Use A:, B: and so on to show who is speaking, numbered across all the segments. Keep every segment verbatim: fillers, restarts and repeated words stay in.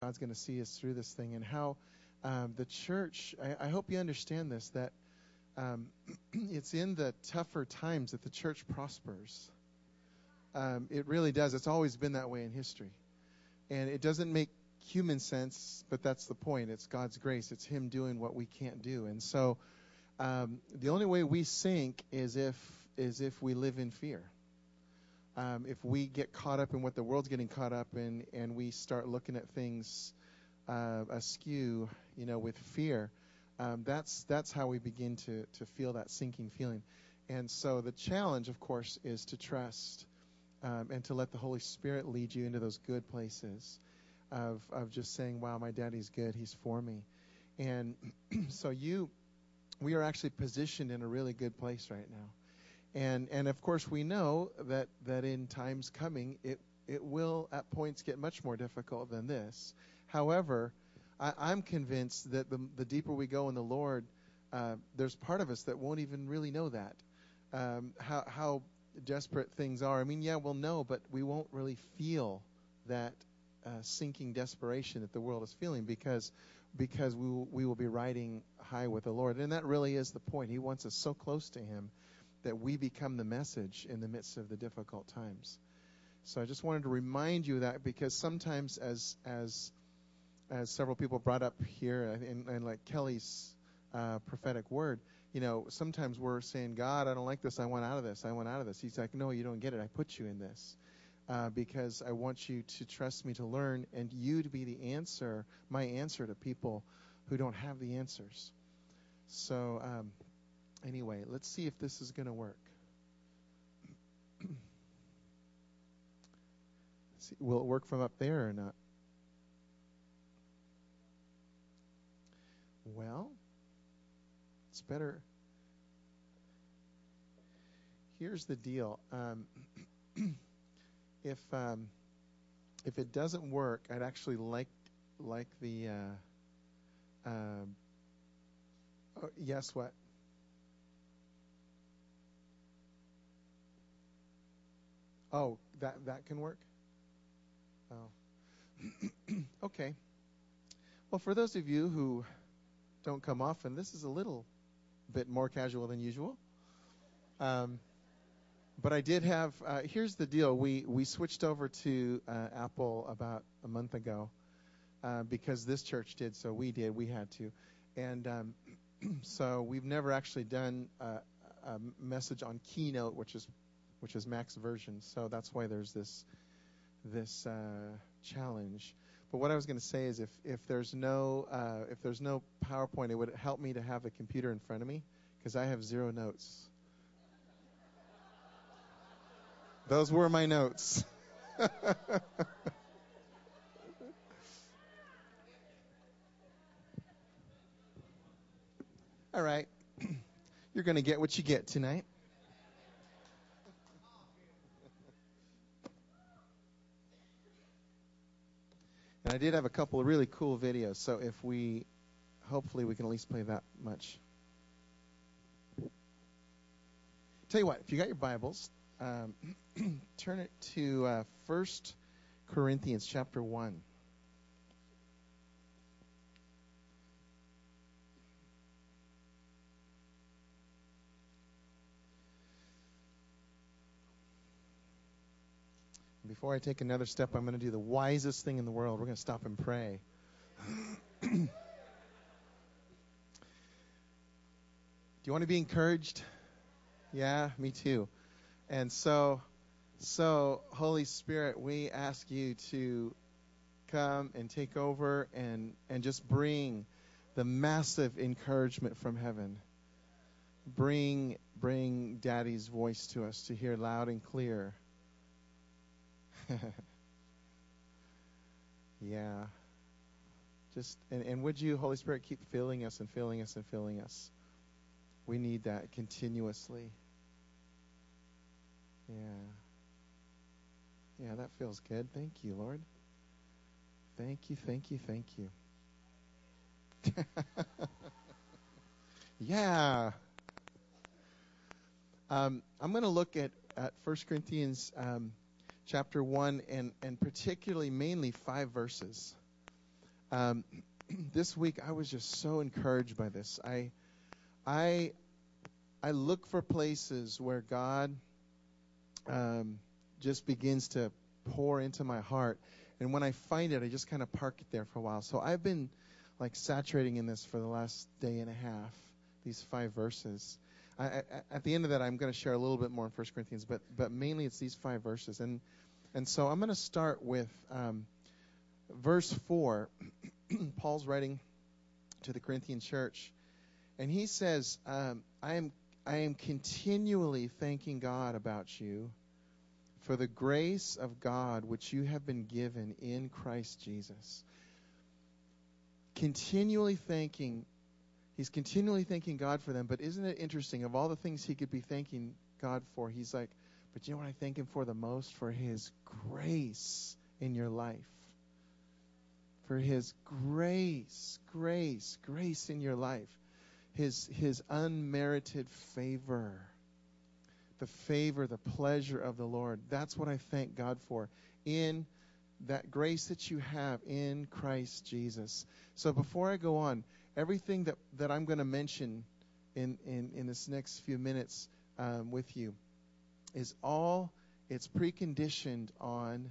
A: God's going to see us through this thing, and how um, the church, I, I hope you understand this, that um, it's in the tougher times that the church prospers. Um, it really does. It's always been that way in history. And it doesn't make human sense, but that's the point. It's God's grace. It's Him doing what we can't do. And so um, the only way we sink is if is if we live in fear. Um, if we get caught up in what the world's getting caught up in, and we start looking at things uh, askew, you know, with fear, um, that's that's how we begin to to feel that sinking feeling. And so the challenge, of course, is to trust um, and to let the Holy Spirit lead you into those good places of of just saying, "Wow, my Daddy's good; He's for me." And so you, we are actually positioned in a really good place right now. And and of course we know that, that in times coming it it will at points get much more difficult than this. However, I, I'm convinced that the the deeper we go in the Lord, uh, there's part of us that won't even really know that um, how how desperate things are. I mean, yeah, we'll know, but we won't really feel that uh, sinking desperation that the world is feeling because because we will, we will be riding high with the Lord, and that really is the point. He wants us so close to Him that we become the message in the midst of the difficult times. So I just wanted to remind you of that, because sometimes, as as as several people brought up here, and, and like Kelly's uh, prophetic word, you know, sometimes we're saying, God, I don't like this. I want out of this. I want out of this. He's like, no, you don't get it. I put you in this uh, because I want you to trust me to learn, and you to be the answer, my answer to people who don't have the answers. So. Um, Anyway, let's see if this is going to work. See, will it work from up there or not? Well, it's better. Here's the deal. Um, if um, if it doesn't work, I'd actually like like the. Uh, uh, oh, yes, what? Oh, that that can work? Oh. Okay. Well, for those of you who don't come often, this is a little bit more casual than usual. Um, but I did have, uh, here's the deal. We, we switched over to uh, Apple about a month ago uh, because this church did, so we did. We had to. And um, so we've never actually done a, a message on Keynote, which is which is Mac's version. So that's why there's this this uh, challenge. But what I was going to say is, if if there's no uh, if there's no PowerPoint, it would help me to have a computer in front of me, because I have zero notes. Those were my notes. All right, you're going to get what you get tonight. And I did have a couple of really cool videos, so if we, hopefully we can at least play that much. Tell you what, if you got your Bibles, um, turn it to uh, First Corinthians chapter one. Before I take another step, I'm going to do the wisest thing in the world. We're going to stop and pray. Do you want to be encouraged? Yeah, me too. And so, so Holy Spirit, we ask you to come and take over and, and just bring the massive encouragement from heaven. Bring, bring Daddy's voice to us to hear loud and clear. Yeah. Just and, and would you, Holy Spirit, keep filling us and filling us and filling us. We need that continuously. Yeah. Yeah, that feels good. Thank you, Lord. Thank you, thank you, thank you. Yeah. Um, I'm going to look at, at First Corinthians um, chapter one, and, and particularly mainly five verses. Um, this week I was just so encouraged by this. I, I, I look for places where God um, just begins to pour into my heart, and when I find it, I just kind of park it there for a while. So I've been like saturating in this for the last day and a half. These five verses. I, I, at the end of that, I'm going to share a little bit more in First Corinthians, but but mainly it's these five verses, and and so I'm going to start with um, verse four. Paul's writing to the Corinthian church, and he says, um, "I am I am continually thanking God about you for the grace of God which you have been given in Christ Jesus." Continually thanking. He's continually thanking God for them, but isn't it interesting? Of all the things he could be thanking God for, he's like, but you know what I thank him for the most? For his grace in your life. For his grace, grace, grace in your life. His, his unmerited favor. The favor, the pleasure of the Lord. That's what I thank God for. In that grace that you have in Christ Jesus. So before I go on, everything that, that I'm going to mention in, in, in this next few minutes um, with you is all, it's preconditioned on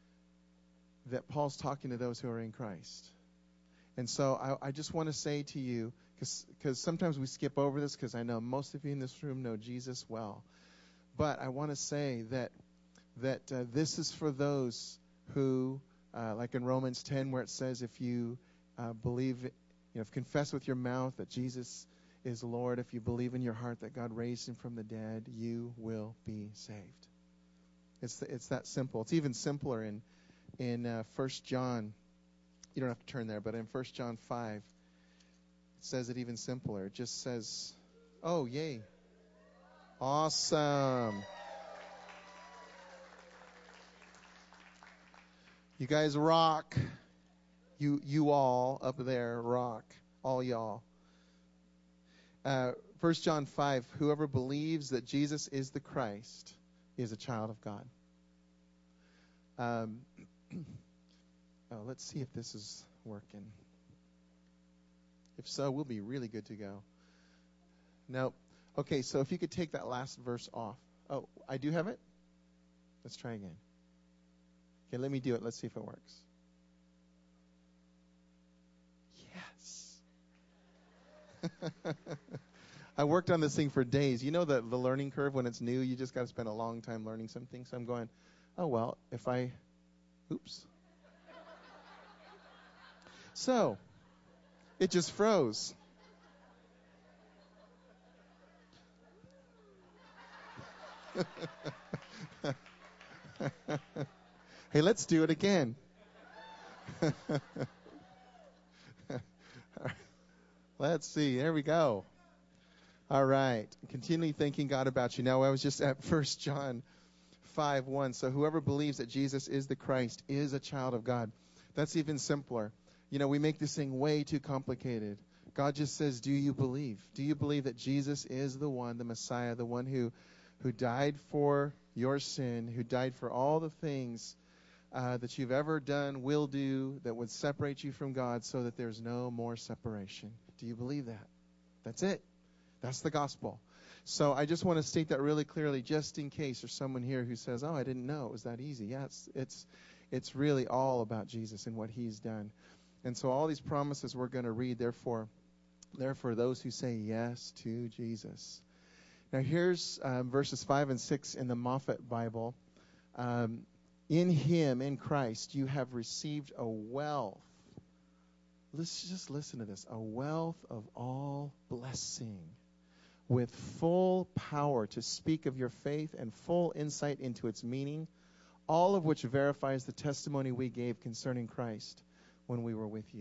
A: that Paul's talking to those who are in Christ. And so I, I just want to say to you, because sometimes we skip over this, because I know most of you in this room know Jesus well. But I want to say that, that uh, this is for those who, uh, like in Romans ten, where it says if you uh, believe, you know, if you confess with your mouth that Jesus is Lord, if you believe in your heart that God raised him from the dead, you will be saved. It's the, it's that simple. It's even simpler in in uh, First John. You don't have to turn there, but in First John five, it says it even simpler. It just says, "Oh, yay, awesome." You guys rock. You you all up there rock. All y'all. Uh, First John five, whoever believes that Jesus is the Christ is a child of God. Um, oh, let's see if this is working. If so, we'll be really good to go. No. Okay, so if you could take that last verse off. Oh, I do have it? Let's try again. Okay, let me do it. Let's see if it works. Yes. I worked on this thing for days. You know the, the learning curve when it's new, you just got to spend a long time learning something. So I'm going, oh, well, if I, oops. So, it just froze. Hey, let's do it again. Let's see. There we go. All right. Continually thanking God about you. Now, I was just at First John five one. So whoever believes that Jesus is the Christ is a child of God. That's even simpler. You know, we make this thing way too complicated. God just says, do you believe? Do you believe that Jesus is the one, the Messiah, the one who, who died for your sin, who died for all the things uh, that you've ever done, will do, that would separate you from God so that there's no more separation? Do you believe that? That's it. That's the gospel. So I just want to state that really clearly, just in case there's someone here who says, oh, I didn't know it was that easy. Yeah, it's, it's, it's really all about Jesus and what he's done. And so all these promises we're going to read, therefore, they're for those who say yes to Jesus. Now here's um, verses five and six in the Moffat Bible. Um, in him, in Christ, you have received a wealth. Let's just listen to this. A wealth of all blessing, with full power to speak of your faith and full insight into its meaning, all of which verifies the testimony we gave concerning Christ when we were with you.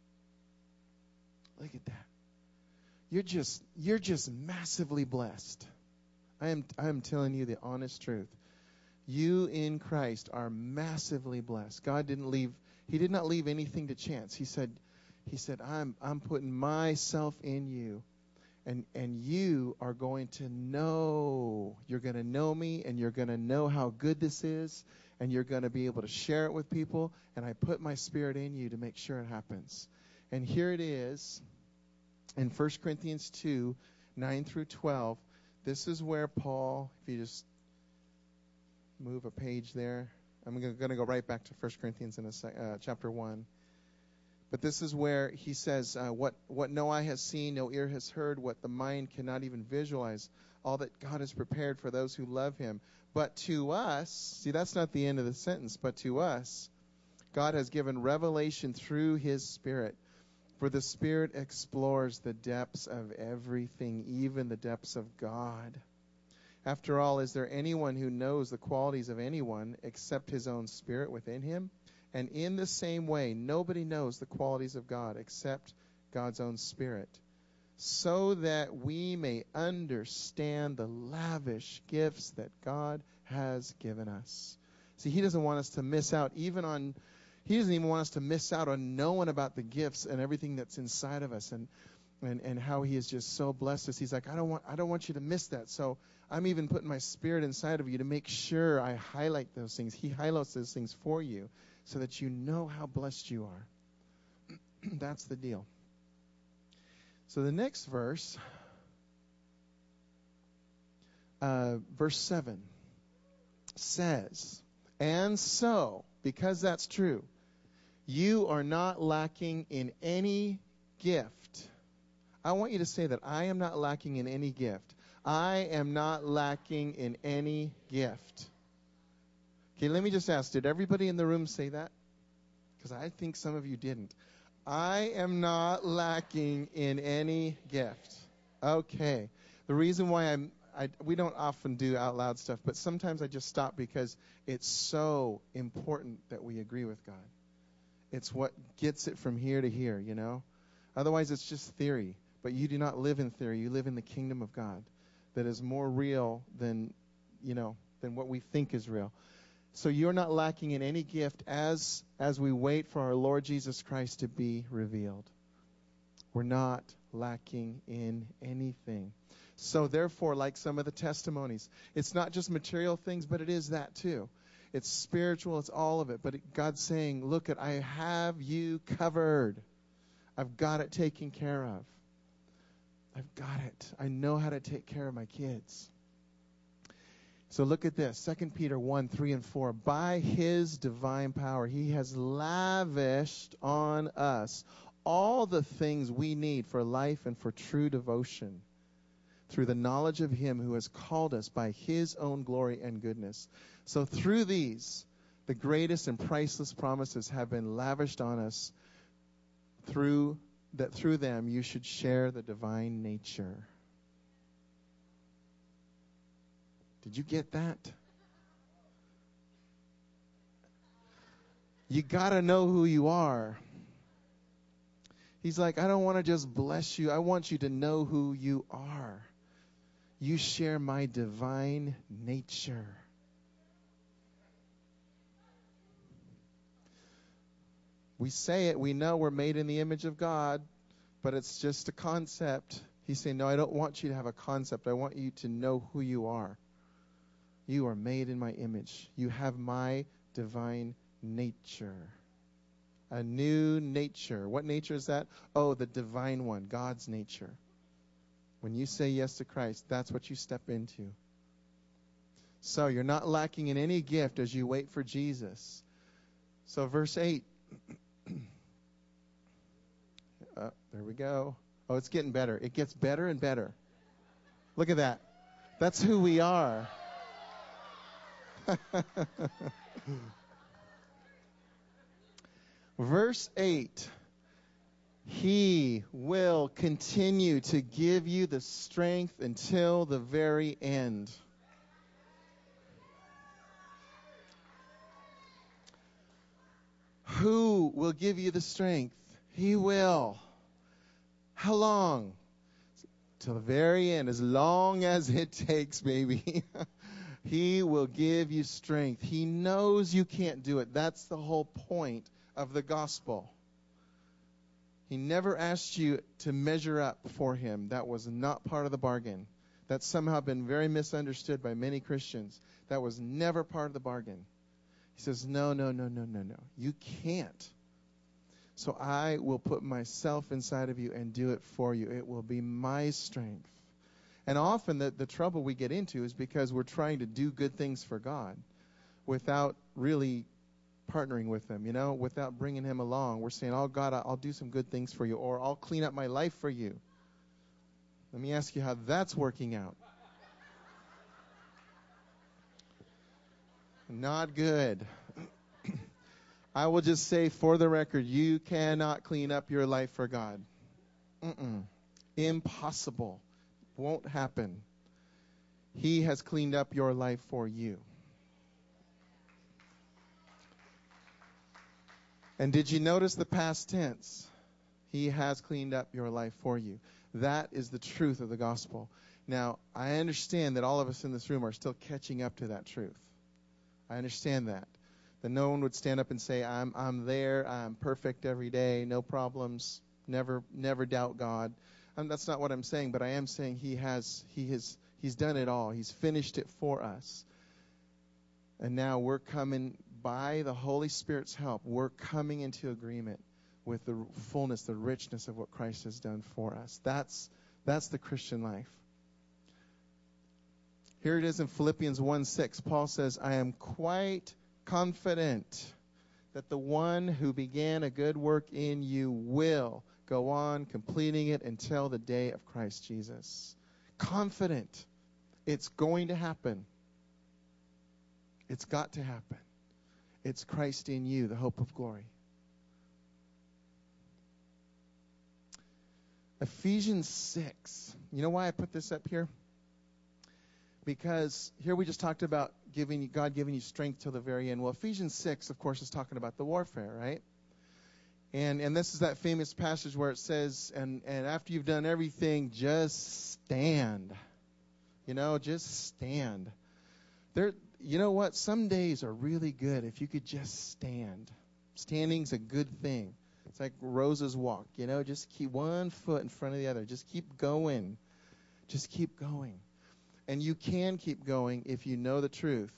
A: Look at that. You're just you're just massively blessed. I am I am telling you the honest truth. You in Christ are massively blessed. God didn't leave he did not leave anything to chance. He said he said I'm I'm putting myself in you. And and you are going to know, you're going to know me, and you're going to know how good this is, and you're going to be able to share it with people, and I put my Spirit in you to make sure it happens. And here it is in First Corinthians two, nine through twelve. This is where Paul, if you just move a page there, I'm going to go right back to First Corinthians in a sec, uh, chapter one. But this is where he says, uh, what, what no eye has seen, no ear has heard, what the mind cannot even visualize, all that God has prepared for those who love him. But to us, see, that's not the end of the sentence, but to us, God has given revelation through his Spirit. For the Spirit explores the depths of everything, even the depths of God. After all, is there anyone who knows the qualities of anyone except his own spirit within him? And in the same way, nobody knows the qualities of God except God's own Spirit, so that we may understand the lavish gifts that God has given us. See, he doesn't want us to miss out even on, he doesn't even want us to miss out on knowing about the gifts and everything that's inside of us, and and, and how he has just so blessed us. He's like, I don't want I don't want you to miss that. So I'm even putting my Spirit inside of you to make sure I highlight those things. He highlights those things for you, so that you know how blessed you are. That's the deal. So the next verse, uh, verse seven, says, and so, because that's true, you are not lacking in any gift. I want you to say that I am not lacking in any gift. I am not lacking in any gift. Okay, let me just ask, did everybody in the room say that? Because I think some of you didn't. I am not lacking in any gift. Okay. The reason why I'm, I, we don't often do out loud stuff, but sometimes I just stop because it's so important that we agree with God. It's what gets it from here to here, you know? Otherwise, it's just theory. But you do not live in theory. You live in the kingdom of God that is more real than, you know, than what we think is real. So you're not lacking in any gift as as we wait for our Lord Jesus Christ to be revealed. We're not lacking in anything. So therefore, like some of the testimonies, it's not just material things, but it is that too. It's spiritual, it's all of it. But it, God's saying, look, at I have you covered. I've got it taken care of. I've got it. I know how to take care of my kids. So look at this, Second Peter one, three, and four. By his divine power, he has lavished on us all the things we need for life and for true devotion through the knowledge of him who has called us by his own glory and goodness. So through these, the greatest and priceless promises have been lavished on us, through that through them you should share the divine nature. Did you get that? You got to know who you are. He's like, I don't want to just bless you. I want you to know who you are. You share my divine nature. We say it, we know we're made in the image of God, but it's just a concept. He's saying, no, I don't want you to have a concept. I want you to know who you are. You are made in my image. You have my divine nature. A new nature. What nature is that? Oh, the divine one, God's nature. When you say yes to Christ, that's what you step into. So you're not lacking in any gift as you wait for Jesus. So verse eight. uh, there we go. Oh, it's getting better. It gets better and better. Look at that. That's who we are. Verse eight. He will continue to give you the strength until the very end. Who will give you the strength? He will. How long? Till the very end. As long as it takes, baby. He will give you strength. He knows you can't do it. That's the whole point of the gospel. He never asked you to measure up for him. That was not part of the bargain. That's somehow been very misunderstood by many Christians. That was never part of the bargain. He says, no, no, no, no, no, no. You can't. So I will put myself inside of you and do it for you. It will be my strength. And often the, the trouble we get into is because we're trying to do good things for God without really partnering with him, you know, without bringing him along. We're saying, oh, God, I'll do some good things for you, or I'll clean up my life for you. Let me ask you how that's working out. Not good. I will just say for the record, you cannot clean up your life for God. Mm-mm. Impossible. Won't happen. He has cleaned up your life for you. And did you notice the past tense? He has cleaned up your life for you. That is the truth of the gospel. Now, I understand that all of us in this room are still catching up to that truth. I understand that. That no one would stand up and say, I'm I'm there, I'm perfect every day, no problems, never never doubt God. And that's not what I'm saying, but I am saying he has he has he's done it all. He's finished it for us. And now we're coming, by the Holy Spirit's help, we're coming into agreement with the fullness, the richness of what Christ has done for us. That's that's the Christian life. Here it is in Philippians one six. Paul says, I am quite confident that the one who began a good work in you will go on completing it until the day of Christ Jesus. Confident. It's going to happen. It's got to happen. It's Christ in you, the hope of glory. Ephesians six. You know why I put this up here? Because here we just talked about giving God giving you strength till the very end. Well, Ephesians six, of course, is talking about the warfare, right? And and this is that famous passage where it says, and, and after you've done everything, just stand. You know, just stand. There, you know what? Some days are really good if you could just stand. Standing's a good thing. It's like Rose's walk, you know, just keep one foot in front of the other. Just keep going. Just keep going. And you can keep going if you know the truth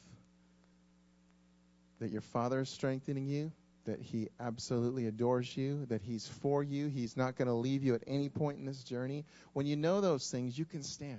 A: that your Father is strengthening you, that He absolutely adores you, that He's for you. He's not going to leave you at any point in this journey. When you know those things, you can stand.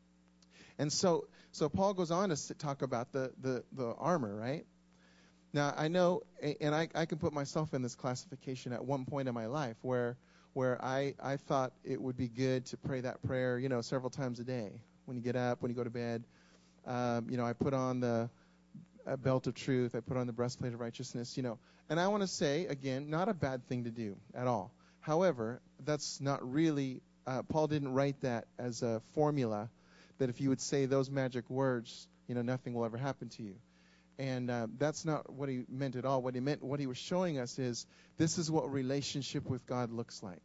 A: And so so Paul goes on to talk about the, the, the armor, right? Now, I know, and I, I can put myself in this classification at one point in my life where where I, I thought it would be good to pray that prayer, you know, several times a day. When you get up, when you go to bed, um, you know, I put on the uh, belt of truth. I put on the breastplate of righteousness, you know. And I want to say, again, not a bad thing to do at all. However, that's not really, uh, Paul didn't write that as a formula that if you would say those magic words, you know, nothing will ever happen to you. And uh, that's not what he meant at all. What he meant, what he was showing us is this is what relationship with God looks like.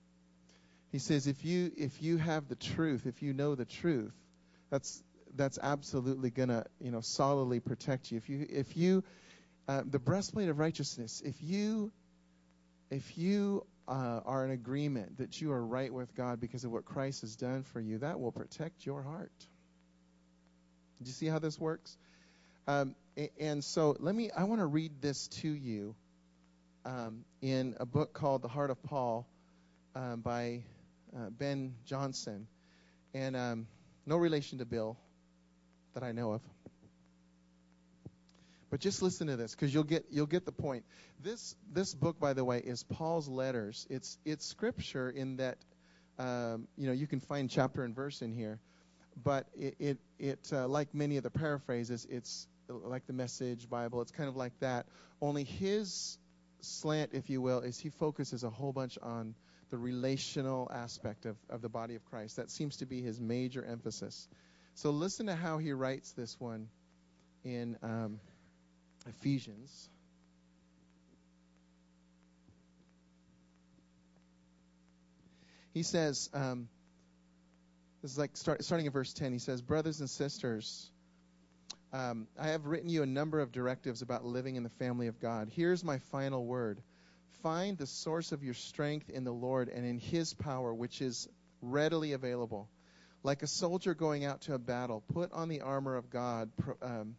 A: He says, if you if you have the truth, if you know the truth, that's that's absolutely gonna you know solidly protect you. If you if you uh, the breastplate of righteousness, if you if you uh, are in agreement that you are right with God because of what Christ has done for you, that will protect your heart. Do you see how this works? Um, and so let me. I want to read this to you um, in a book called The Heart of Paul um, by. Uh, Ben Johnson, and um, no relation to Bill that I know of. But just listen to this, because you'll get you'll get the point. This this book, by the way, is Paul's letters. It's it's scripture in that um, you know you can find chapter and verse in here, but it it, it uh, like many of the paraphrases, it's like the Message Bible. It's kind of like that. Only his slant, if you will, is he focuses a whole bunch on the relational aspect of, of the body of Christ. That seems to be his major emphasis. So listen to how he writes this one in um, Ephesians. He says, um, this is like start, starting in verse ten, he says, brothers and sisters, um, I have written you a number of directives about living in the family of God. Here's my final word. Find the source of your strength in the Lord and in His power, which is readily available. Like a soldier going out to a battle, put on the armor of God pro, um,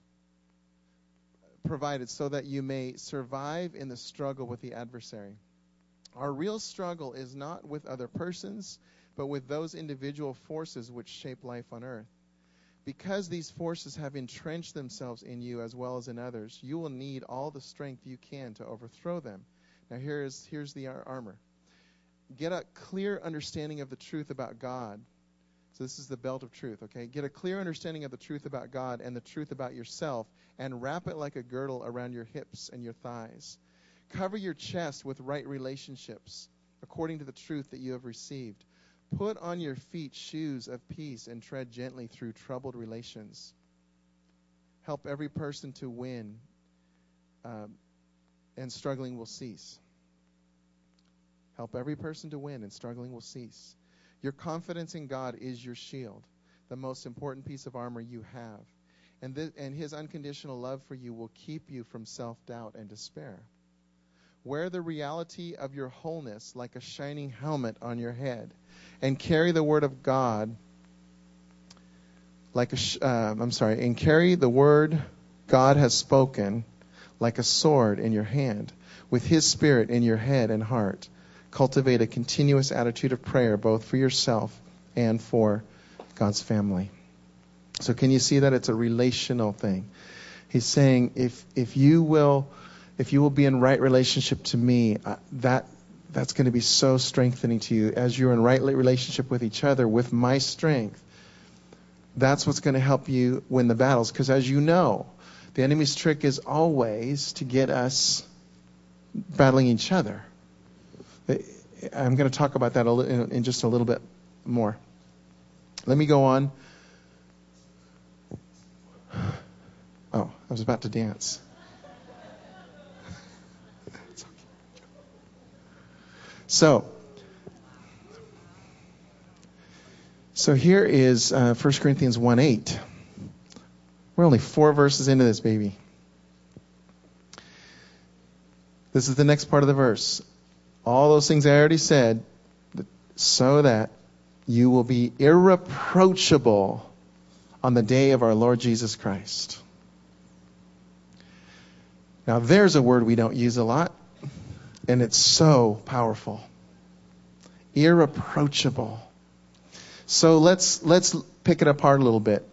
A: provided so that you may survive in the struggle with the adversary. Our real struggle is not with other persons, but with those individual forces which shape life on earth. Because these forces have entrenched themselves in you as well as in others, you will need all the strength you can to overthrow them. Now here's here's the ar- armor. Get a clear understanding of the truth about God. So this is the belt of truth, okay? Get a clear understanding of the truth about God and the truth about yourself, and wrap it like a girdle around your hips and your thighs. Cover your chest with right relationships, according to the truth that you have received. Put on your feet shoes of peace and tread gently through troubled relations. Help every person to win, um, and struggling will cease. Help every person to win, and struggling will cease. Your confidence in God is your shield, the most important piece of armor you have. And, th- and His unconditional love for you will keep you from self-doubt and despair. Wear the reality of your wholeness like a shining helmet on your head, and carry the word of God like a sh- uh, I'm sorry, and carry the word God has spoken like a sword in your hand, with His Spirit in your head and heart. Cultivate a continuous attitude of prayer, both for yourself and for God's family. So can you see that it's a relational thing? He's saying, if if you will, if you will be in right relationship to me, uh, that that's going to be so strengthening to you as you're in right relationship with each other, with my strength. That's what's going to help you win the battles. Because as you know, the enemy's trick is always to get us battling each other. I'm going to talk about that in just a little bit more. Let me go on. Oh, I was about to dance. So, so here is uh, First Corinthians one eight. We're only four verses into this, baby. This is the next part of the verse. All those things I already said, so that you will be irreproachable on the day of our Lord Jesus Christ. Now there's a word we don't use a lot, and it's so powerful. Irreproachable. So let's let's pick it apart a little bit.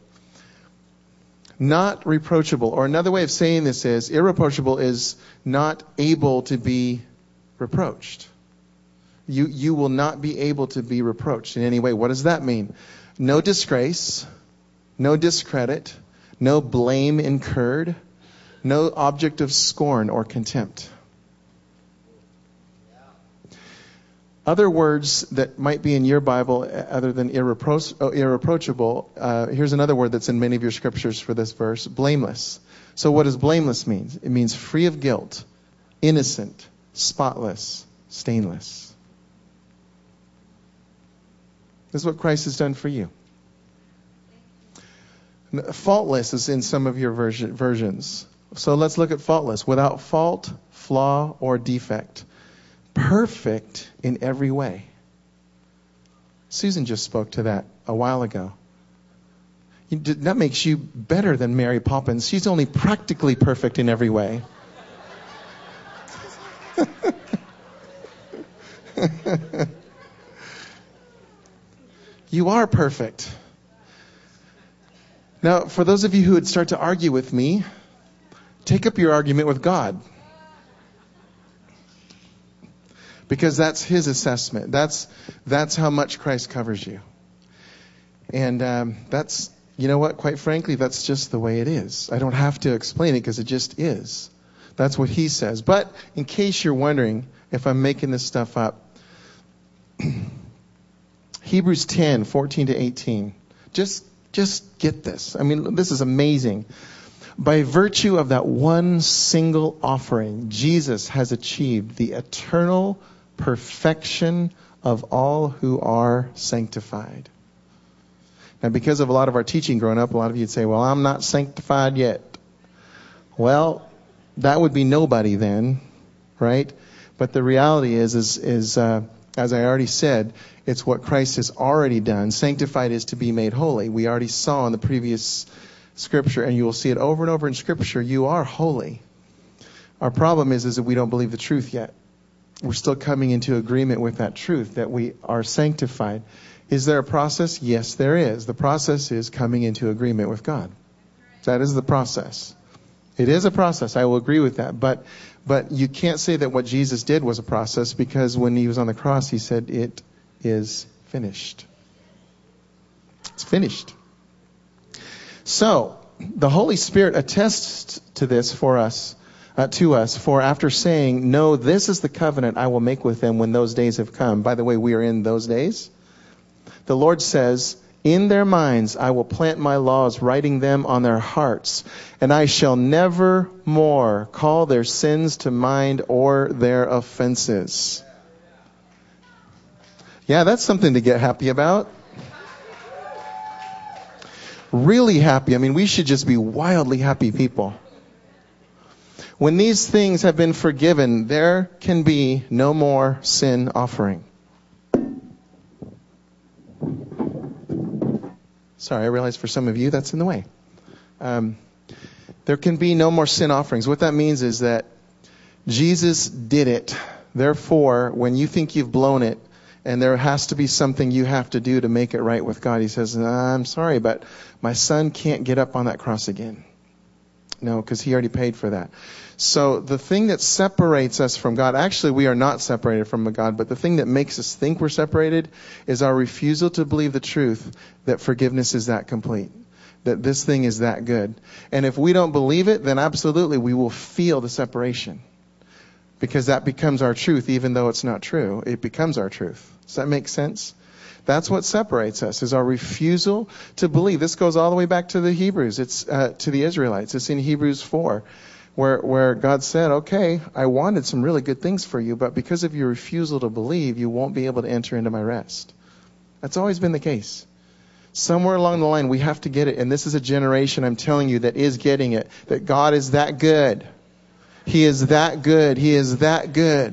A: Not reproachable, or another way of saying this is, irreproachable is not able to be reproached. You you will not be able to be reproached in any way. What does that mean? No disgrace, no discredit, no blame incurred, no object of scorn or contempt. Other words that might be in your Bible other than irrepro- oh, irreproachable, uh, here's another word that's in many of your scriptures for this verse, blameless. So what does blameless mean? It means free of guilt, innocent, spotless, stainless. This is what Christ has done for you. Faultless is in some of your version, versions. So let's look at faultless. Without fault, flaw, or defect. Perfect in every way. Susan just spoke to that a while ago. That makes you better than Mary Poppins. She's only practically perfect in every way. You are perfect. Now, for those of you who would start to argue with me, take up your argument with God. Because that's His assessment. That's that's how much Christ covers you. And um, that's, you know what, quite frankly, that's just the way it is. I don't have to explain it because it just is. That's what He says. But in case you're wondering if I'm making this stuff up, Hebrews ten, fourteen to eighteen. Just, just get this. I mean, this is amazing. By virtue of that one single offering, Jesus has achieved the eternal perfection of all who are sanctified. Now, because of a lot of our teaching growing up, a lot of you would say, well, I'm not sanctified yet. Well, that would be nobody then, right? But the reality is, is, is uh, as I already said, it's what Christ has already done. Sanctified is to be made holy. We already saw in the previous Scripture, and you will see it over and over in Scripture, you are holy. Our problem is, is that we don't believe the truth yet. We're still coming into agreement with that truth, that we are sanctified. Is there a process? Yes, there is. The process is coming into agreement with God. That is the process. It is a process. I will agree with that. But but you can't say that what Jesus did was a process, because when he was on the cross, he said, it is finished. It's finished. So, the Holy Spirit attests to this for us, uh, to us, for after saying, no, this is the covenant I will make with them when those days have come. By the way, we are in those days. The Lord says, in their minds I will plant my laws, writing them on their hearts, and I shall never more call their sins to mind or their offenses. Yeah, that's something to get happy about. Really happy. I mean, we should just be wildly happy people. When these things have been forgiven, there can be no more sin offering. Sorry, I realize for some of you that's in the way. Um, there can be no more sin offerings. What that means is that Jesus did it. Therefore, when you think you've blown it, and there has to be something you have to do to make it right with God, he says, I'm sorry, but my son can't get up on that cross again. No, because he already paid for that. So the thing that separates us from God, actually we are not separated from God, but the thing that makes us think we're separated is our refusal to believe the truth that forgiveness is that complete, that this thing is that good. And if we don't believe it, then absolutely we will feel the separation, because that becomes our truth, even though it's not true. It becomes our truth. Does that make sense? That's what separates us, is our refusal to believe. This goes all the way back to the Hebrews. It's uh, to the Israelites. It's in Hebrews four, where where God said, okay, I wanted some really good things for you, but because of your refusal to believe, you won't be able to enter into my rest. That's always been the case. Somewhere along the line, we have to get it. And this is a generation, I'm telling you, that is getting it. That God is that good. He is that good. He is that good.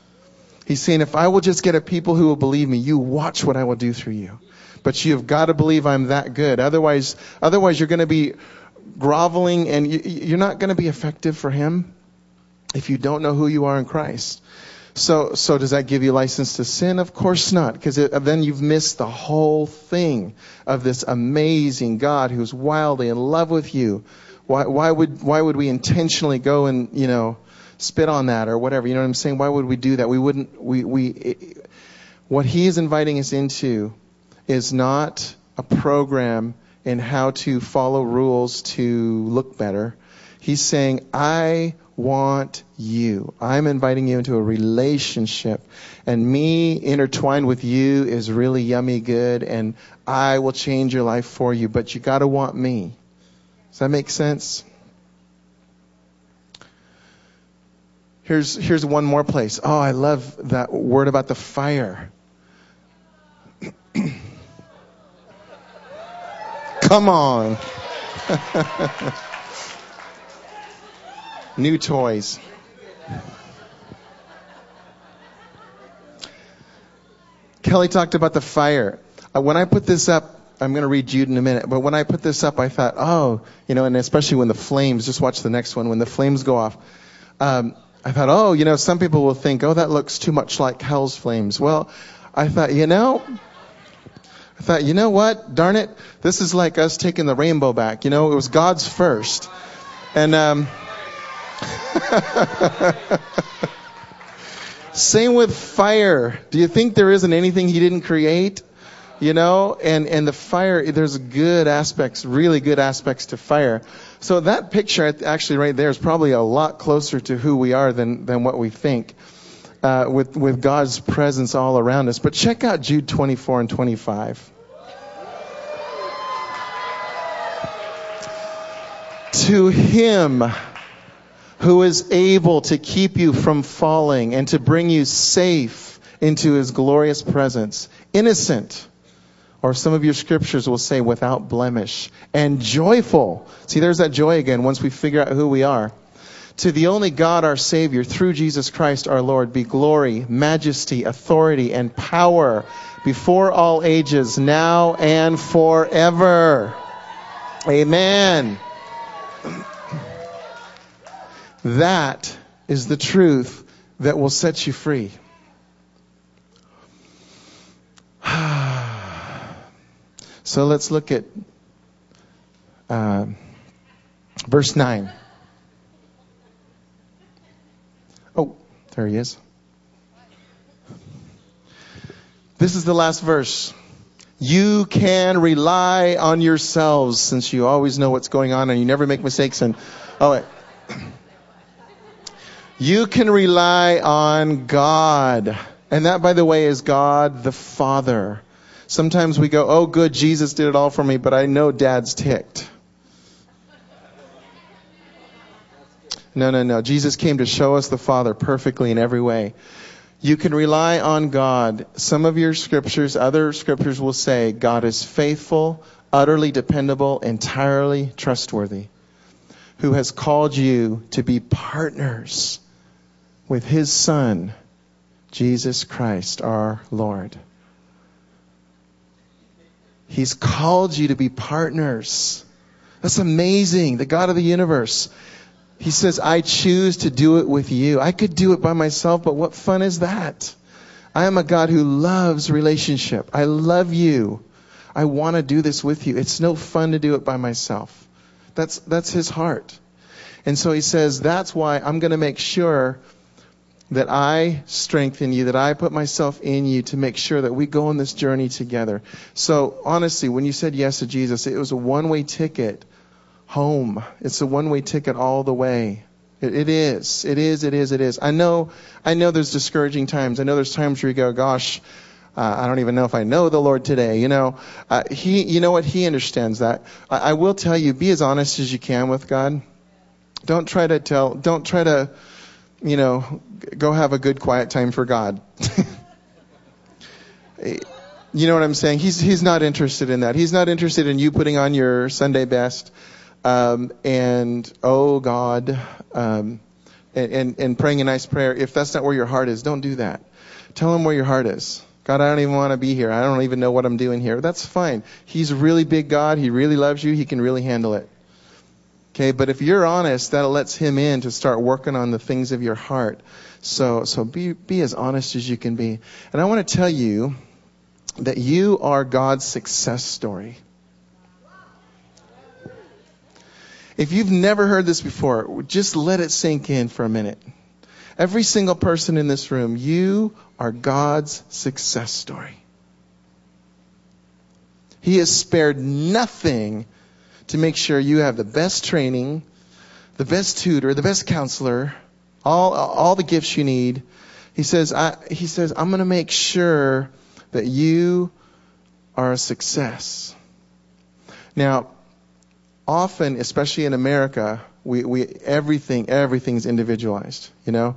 A: He's saying, if I will just get a people who will believe me, you watch what I will do through you. But you've got to believe I'm that good. Otherwise, otherwise you're going to be groveling, and you, you're not going to be effective for him if you don't know who you are in Christ. So, so does that give you license to sin? Of course not, because then you've missed the whole thing of this amazing God who's wildly in love with you. Why, why would, why would we intentionally go and, you know, spit on that or whatever? You know what I'm saying? Why would we do that? We wouldn't, we, we, it, what he is inviting us into is not a program in how to follow rules to look better. He's saying, I want you. I'm inviting you into a relationship, and me intertwined with you is really yummy good, and I will change your life for you, but you got to want me. Does that make sense? Here's here's one more place. Oh, I love that word about the fire. Come on. New toys. Kelly talked about the fire. Uh, when I put this up, I'm going to read Jude in a minute, but when I put this up, I thought, oh, you know, and especially when the flames, just watch the next one, when the flames go off. Um, I thought, oh, you know, some people will think, oh, that looks too much like hell's flames. Well, I thought, you know, I thought, you know what? Darn it. This is like us taking the rainbow back. You know, it was God's first. And, um, same with fire. Do you think there isn't anything he didn't create? You know, and, and the fire, there's good aspects, really good aspects to fire. So that picture actually right there is probably a lot closer to who we are than, than what we think, uh, with, with God's presence all around us. But check out Jude twenty-four and twenty-five. To him who is able to keep you from falling and to bring you safe into his glorious presence, innocent, or some of your scriptures will say without blemish, and joyful. See, there's that joy again once we figure out who we are. To the only God, our Savior, through Jesus Christ our Lord, be glory, majesty, authority, and power before all ages, now and forever. Amen. That is the truth that will set you free. So let's look at uh, verse nine. Oh, there he is. This is the last verse. You can rely on yourselves, since you always know what's going on and you never make mistakes. And oh, wait. You can rely on God. And that, by the way, is God the Father. Sometimes we go, oh, good, Jesus did it all for me, but I know Dad's ticked. No, no, no. Jesus came to show us the Father perfectly in every way. You can rely on God. Some of your scriptures, other scriptures will say God is faithful, utterly dependable, entirely trustworthy, who has called you to be partners with His Son, Jesus Christ, our Lord. He's called you to be partners. That's amazing. The God of the universe. He says, I choose to do it with you. I could do it by myself, but what fun is that? I am a God who loves relationship. I love you. I want to do this with you. It's no fun to do it by myself. That's, that's His heart. And so He says, that's why I'm going to make sure that I strengthen you, that I put myself in you to make sure that we go on this journey together. So honestly, when you said yes to Jesus, it was a one-way ticket home. It's a one-way ticket all the way. It, it is. It is. It is. It is. I know. I know. There's discouraging times. I know there's times where you go, "Gosh, uh, I don't even know if I know the Lord today." You know, uh, He. You know what? He understands that. I, I will tell you, be as honest as you can with God. Don't try to tell. Don't try to, you know, go have a good quiet time for God. You know what I'm saying? He's He's not interested in that. He's not interested in you putting on your Sunday best. Um, and, oh God, um, and, and, and praying a nice prayer. If that's not where your heart is, don't do that. Tell Him where your heart is. God, I don't even want to be here. I don't even know what I'm doing here. That's fine. He's a really big God. He really loves you. He can really handle it. Okay, but if you're honest, that lets Him in to start working on the things of your heart. So, so be, be as honest as you can be. And I want to tell you that you are God's success story. If you've never heard this before, just let it sink in for a minute. Every single person in this room, you are God's success story. He has spared nothing to make sure you have the best training, the best tutor, the best counselor, all all the gifts you need. He says, I, he says, I'm going to make sure that you are a success. Now, often, especially in America, we, we everything everything's individualized, you know.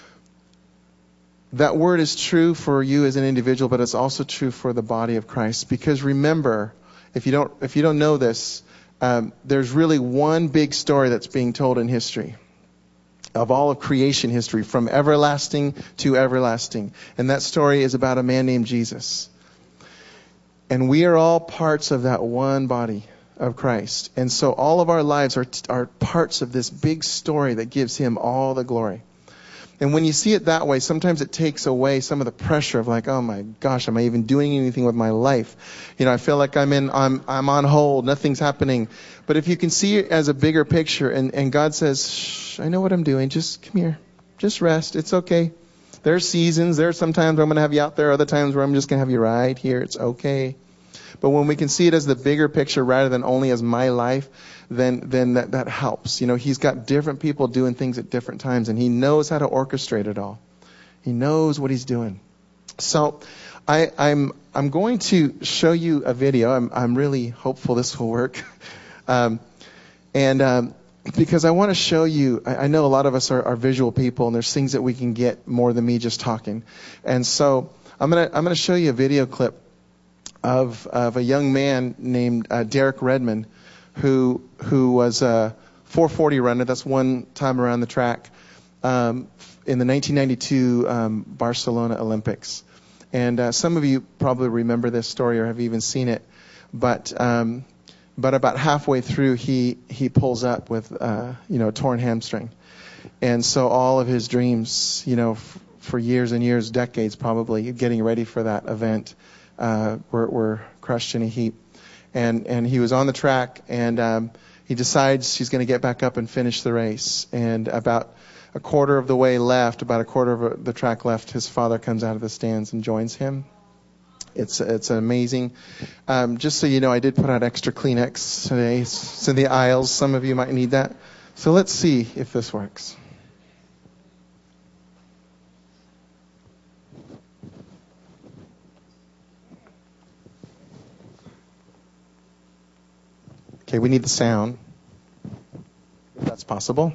A: That word is true for you as an individual, but it's also true for the body of Christ. Because remember, if you don't if you don't know this, um, there's really one big story that's being told in history, of all of creation history, from everlasting to everlasting. And that story is about a man named Jesus. And we are all parts of that one body of Christ. And so all of our lives are are parts of this big story that gives Him all the glory. And when you see it that way, sometimes it takes away some of the pressure of like, oh my gosh, am I even doing anything with my life? You know, I feel like I'm in, I'm, I'm on hold, nothing's happening. But if you can see it as a bigger picture, and, and God says, shh, I know what I'm doing, just come here, just rest, it's okay. There's seasons, there's sometimes where I'm going to have you out there, other times where I'm just going to have you right here, it's okay. But when we can see it as the bigger picture rather than only as my life, then then that, that helps. You know, He's got different people doing things at different times, and He knows how to orchestrate it all. He knows what He's doing. So I, I'm I'm going to show you a video. I'm I'm really hopeful this will work. um, and um, because I want to show you, I, I know a lot of us are, are visual people, and there's things that we can get more than me just talking. And so I'm gonna I'm gonna show you a video clip of of a young man named uh, Derek Redmond, who who was a four forty runner. That's one time around the track um, in the nineteen ninety-two um, Barcelona Olympics. And uh, some of you probably remember this story or have even seen it. But um, but about halfway through, he he pulls up with uh, you know a torn hamstring, and so all of his dreams, you know, f- for years and years, decades probably, getting ready for that event, uh, were were crushed in a heap. And and he was on the track, and um, he decides he's going to get back up and finish the race. And about a quarter of the way left, about a quarter of the track left, his father comes out of the stands and joins him. It's it's amazing. Um, just so you know, I did put out extra Kleenex today. It's in the aisles. Some of you might need that. So let's see if this works. Okay, we need the sound, if that's possible.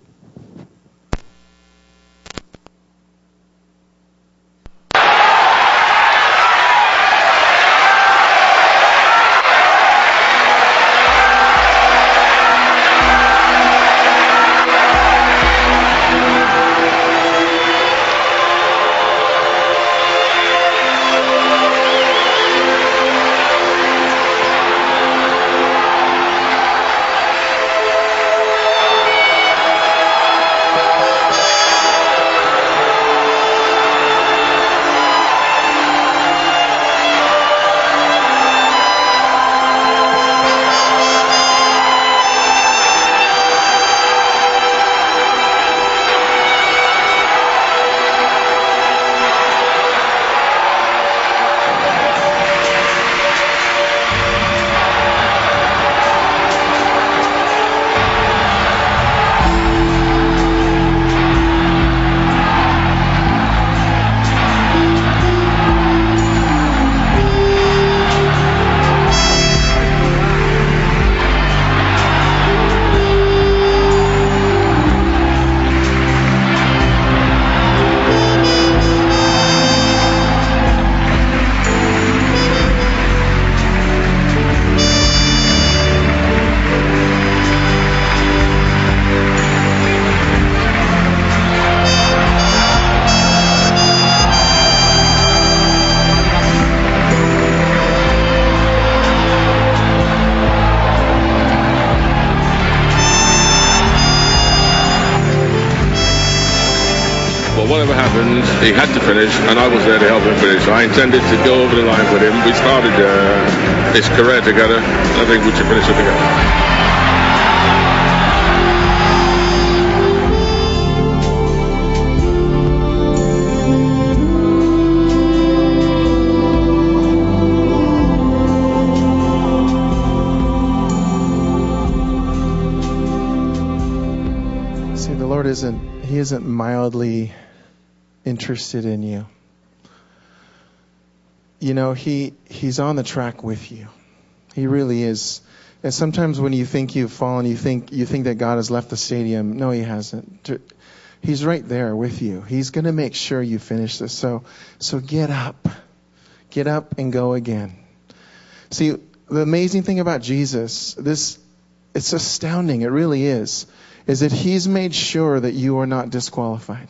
B: Whatever happens, he had to finish, and I was there to help him finish. I intended to go over the line with him. We started uh, his career together. I think we should finish it together.
A: See, the Lord isn't, He isn't mildly interested in you. You know, he he's on the track with you. He really is. And sometimes when you think you've fallen, you think you think that God has left the stadium. No, he hasn't. He's right there with you. He's going to make sure you finish this. So so get up. Get up and go again. See, the amazing thing about Jesus, this it's astounding, it really is, is that he's made sure that you are not disqualified.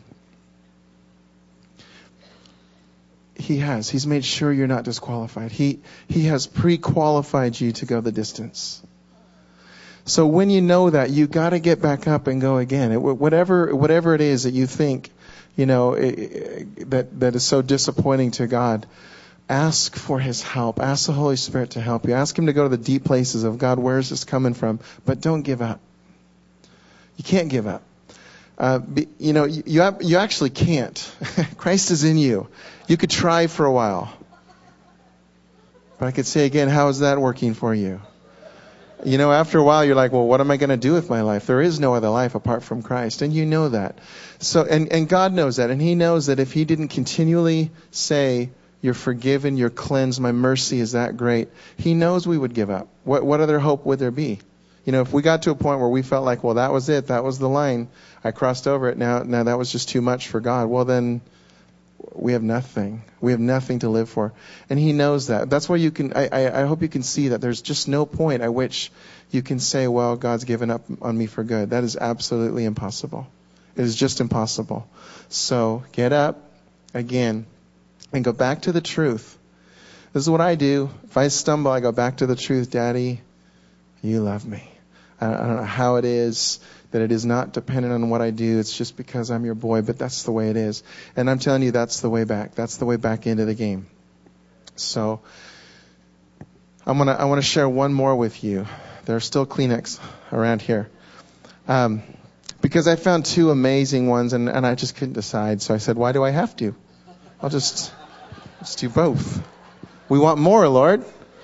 A: He has. He's made sure you're not disqualified. He he has pre-qualified you to go the distance. So when you know that, you got to get back up and go again. It, whatever whatever it is that you think, you know, it, that that is so disappointing to God, ask for His help. Ask the Holy Spirit to help you. Ask Him to go to the deep places of God. Where is this coming from? But don't give up. You can't give up. Uh, be, you know, you you, have, you actually can't. Christ is in you. You could try for a while. But I could say again, how is that working for you? You know, after a while, you're like, well, what am I going to do with my life? There is no other life apart from Christ. And you know that. So, and, and God knows that. And He knows that if He didn't continually say, you're forgiven, you're cleansed, my mercy is that great, He knows we would give up. What, what other hope would there be? You know, if we got to a point where we felt like, well, that was it, that was the line, I crossed over it, now, now that was just too much for God, well then, we have nothing. We have nothing to live for. And he knows that. That's why you can, I, I, I hope you can see that there's just no point at which you can say, well, God's given up on me for good. That is absolutely impossible. It is just impossible. So get up again and go back to the truth. This is what I do. If I stumble, I go back to the truth. Daddy, you love me. I don't know how it is that it is not dependent on what I do. It's just because I'm your boy, but that's the way it is. And I'm telling you, that's the way back. That's the way back into the game. So I'm gonna I want to share one more with you. There are still Kleenex around here. Um, because I found two amazing ones, and, and I just couldn't decide. So I said, why do I have to? I'll just, just do both. We want more, Lord.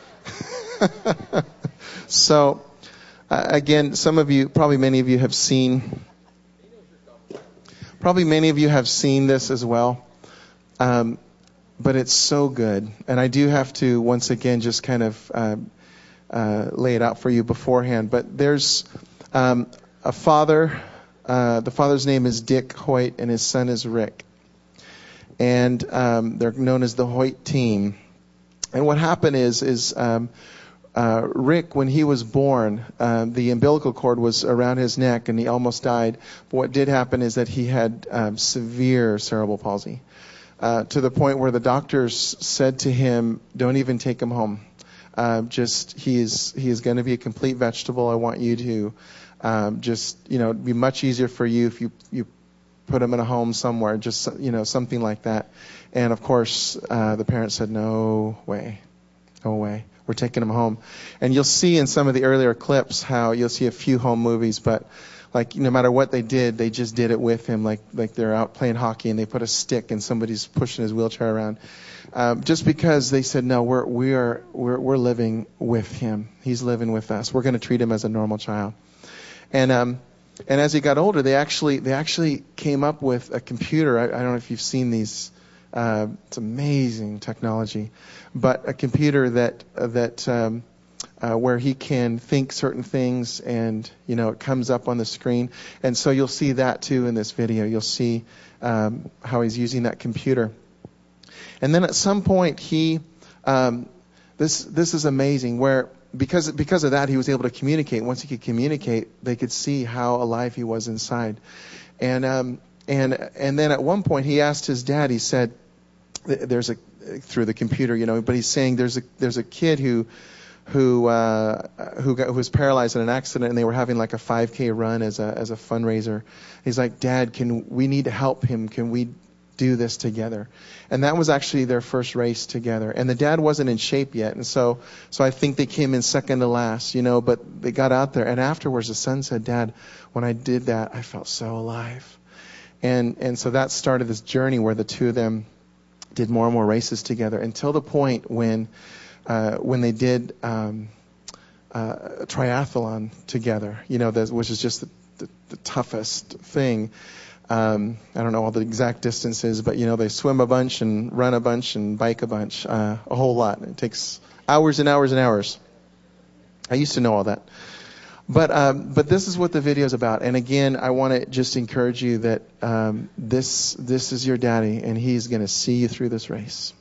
A: So, uh, again, some of you, probably many of you have seen, probably many of you have seen this as well. Um, but it's so good. And I do have to, once again, just kind of uh, uh, lay it out for you beforehand. But there's um, a father, uh, the father's name is Dick Hoyt, and his son is Rick. And um, they're known as the Hoyt team. And what happened is, is um, uh, Rick, when he was born, uh, the umbilical cord was around his neck, and he almost died. But what did happen is that he had um, severe cerebral palsy, uh, to the point where the doctors said to him, "Don't even take him home. Uh, just he is he is going to be a complete vegetable. I want you to um, just you know it'd be much easier for you if you you." put him in a home somewhere, just, you know, something like that." And of course, uh, the parents said, no way, no way. We're taking him home. And you'll see in some of the earlier clips how you'll see a few home movies, but like no matter what they did, they just did it with him. Like, like they're out playing hockey and they put a stick and somebody's pushing his wheelchair around. Um, just because they said, no, we're, we are, we're, we're living with him. He's living with us. We're going to treat him as a normal child. And, um, And as he got older, they actually they actually came up with a computer. I, I don't know if you've seen these. Uh, it's amazing technology, but a computer that uh, that um, uh, where he can think certain things, and you know it comes up on the screen. And so you'll see that too in this video. You'll see um, how he's using that computer. And then at some point, he um, this this is amazing where. Because because of that, he was able to communicate. Once he could communicate, they could see how alive he was inside. And um, and and then at one point, he asked his dad. He said, "There's a through the computer, you know." But he's saying there's a there's a kid who who uh, who, got, who was paralyzed in an accident, and they were having like a five K run as a as a fundraiser. He's like, "Dad, can we need to help him? Can we do this together?" And that was actually their first race together. And the dad wasn't in shape yet, and so so I think they came in second to last, you know, but they got out there. And afterwards, the son said, "Dad, when I did that, I felt so alive." And and so that started this journey where the two of them did more and more races together until the point when uh, when they did um, uh, a triathlon together, you know, this, which is just the, the, the toughest thing. Um, I don't know all the exact distances, but, you know, they swim a bunch and run a bunch and bike a bunch, uh, a whole lot. It takes hours and hours and hours. I used to know all that. But um, but this is what the video is about. And again, I want to just encourage you that um, this this is your daddy, and he's going to see you through this race.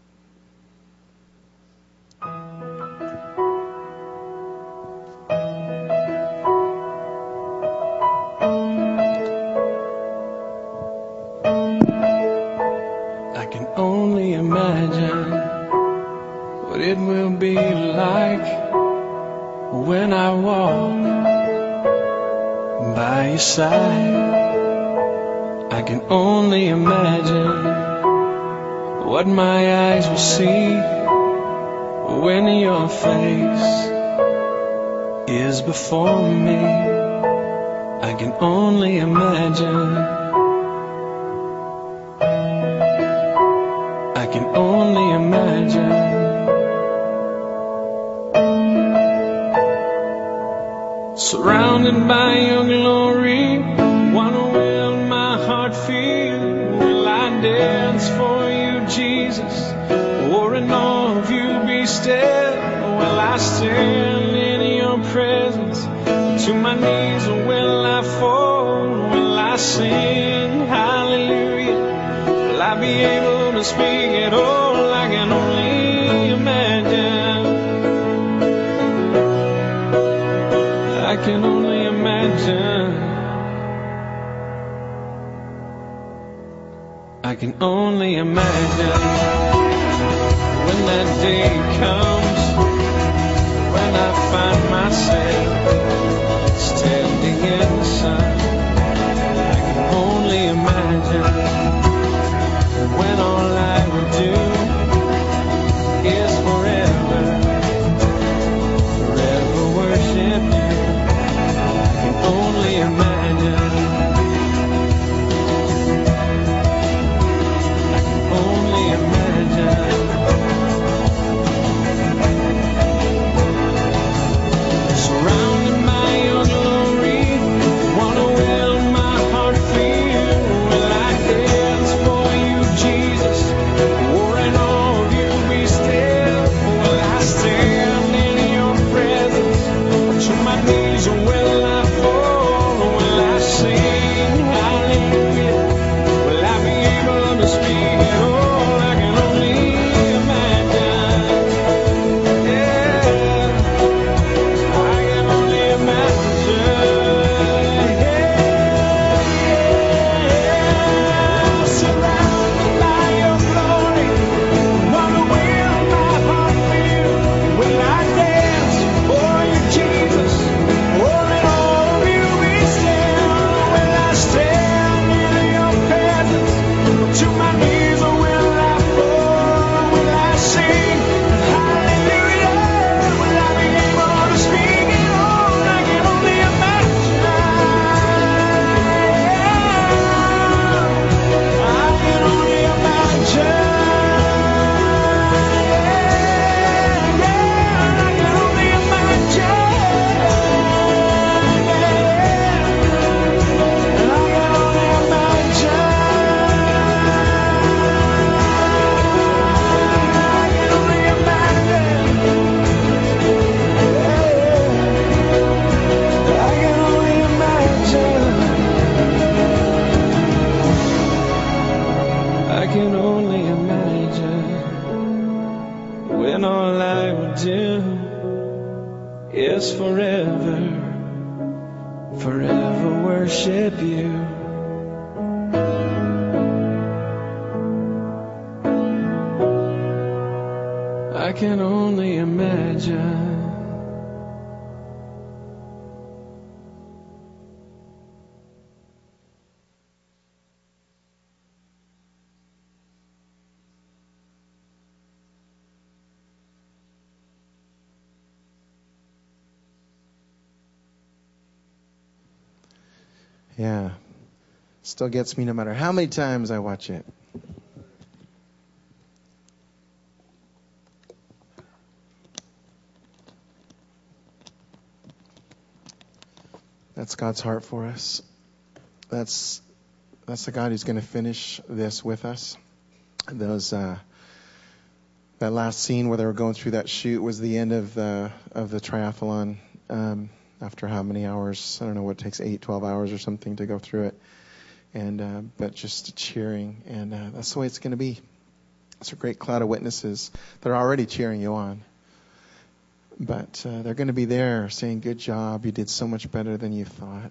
C: It will be like when I walk by your side. I can only imagine what my eyes will see when your face is before me. I can only imagine. I can only imagine. Surrounded by your glory, what will my heart feel? Will I dance for you, Jesus? Or in awe of you be still? Will I stand in your presence to my knees, or will I fall? Will I sing hallelujah? Will I be able to speak it all. I can only imagine. I can only imagine. I can only imagine when that day comes, when I find myself standing in the sun. I can only imagine when all I would do is forever, forever worship you. I can only imagine. I can only imagine. Surrounded by your glory, wanna will my heart feel. Will I dance for you, Jesus? Or in all of you be still? Will I stand in your presence? To my knees, or will I fall? Or will I sing hallelujah? Will I be able to speak at all? I can only imagine. Yeah. I can only imagine, yeah. Surrounded by your glory, what will my heart feel? Will I dance for you, Jesus? Or in all of you be still? Will I stand in your presence? To my knees, or will I fall? Will I sing hallelujah? Will I be able to speak it all? I can only imagine. I can only imagine. Yeah, I can only imagine. And I can only imagine. I can only imagine. I can only imagine. I can only imagine when all I would do is forever, forever worship you. I can only imagine.
A: Yeah. Still gets me no matter how many times I watch it. That's God's heart for us. That's that's the God who's going to finish this with us. Those uh, that last scene where they were going through that chute was the end of the of the triathlon. Um, after how many hours? I don't know what it takes, eight, twelve hours or something to go through it. And uh, but just cheering, and uh, that's the way it's going to be. It's a great cloud of witnesses that are already cheering you on. But uh, they're going to be there saying, good job, you did so much better than you thought.